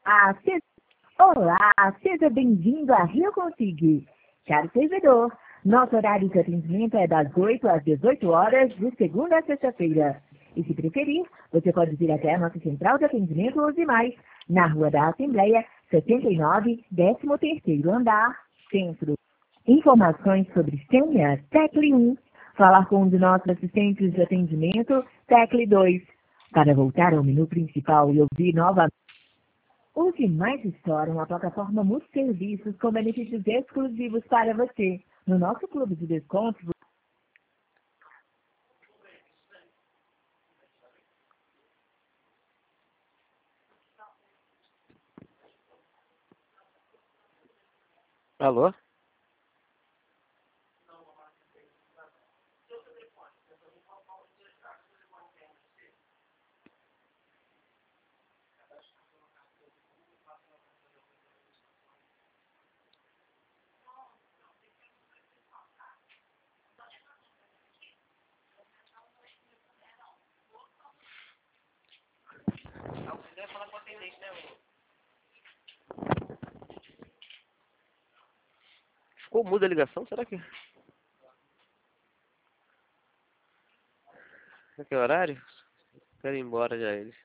Ah, se- Olá, seja bem-vindo a Rio Consigue. Caro servidor, nosso horário de atendimento é das 8 às 18 horas, de segunda a sexta-feira. E se preferir, você pode vir até a nossa central de atendimento Use Mais, na Rua da Assembleia, 79, 13º andar, Centro. Informações sobre senha, tecle 1. Falar com um de nossos assistentes de atendimento, tecle 2. Para voltar ao menu principal e ouvir novamente, Use Mais Store, uma plataforma multi-serviços com benefícios exclusivos para você. No nosso clube de descontos, Alô? Ficou muda a ligação? Será que... Será que é horário? Quero ir embora já eles.